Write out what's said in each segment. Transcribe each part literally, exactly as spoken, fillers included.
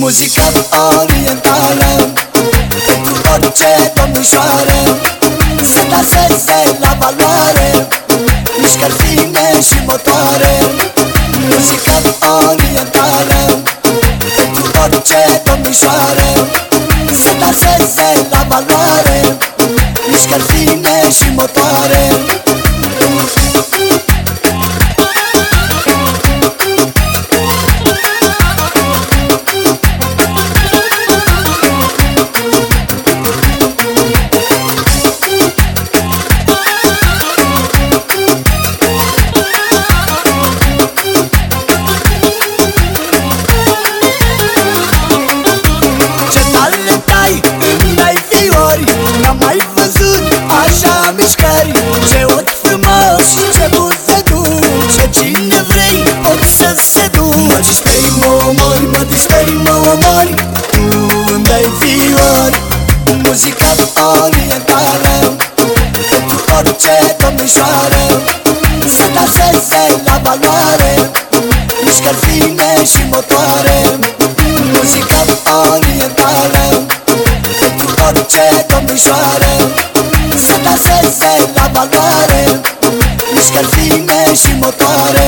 Muzica orientală pentru orice domnișoară să danseze la valoare, mișcări fine și motoare. Muzica orientală pentru orice domnișoară să danseze la valoare, mișcări fine și motoare. Ce ochi frumos și ce buze dulce, cine vrei poți să seduci. Mă disperi, mă omori, mă disperi, mă omori, tu îmi dai fiori. Muzica orientală pentru orice domnișoară să danseze la valoare, mișcări fine și motoare. Muzica orientală pentru orice domnișoară să danseze la valoare, mișcări fine și motoare.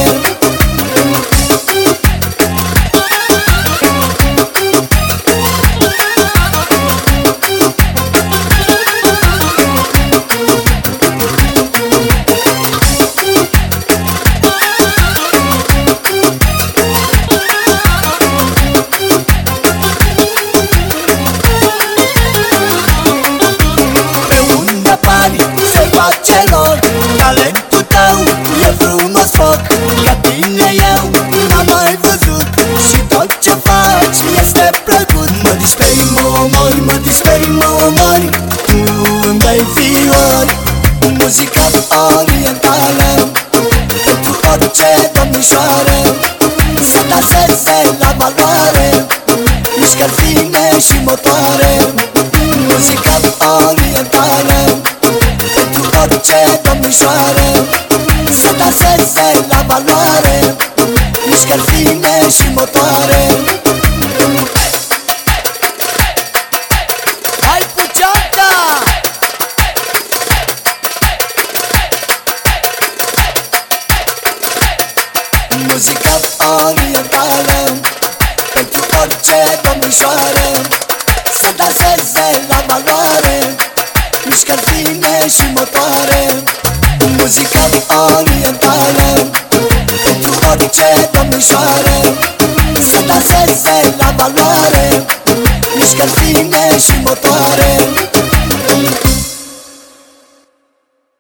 Celor, talentul tău e frumos foc, ca tine eu n-am mai văzut și tot ce faci este plăcut. Mă disperi, mă omori, mă disperi, mă omori, tu îmi dai fiori. Muzica orientală pentru orice domnișoară să danseze la valoare, mișcări fine și motoare. Muzica orientală pentru orice domnișoară să danseze la valoare, mișcări fine și motoare. Hai cu geanta! Muzica orientală pentru orice domnișoară să danseze la valoare, mișcări fine și motoare. Muzica orientală pentru orice domnișoară să danseze la valoare, mișcări fine și motoare.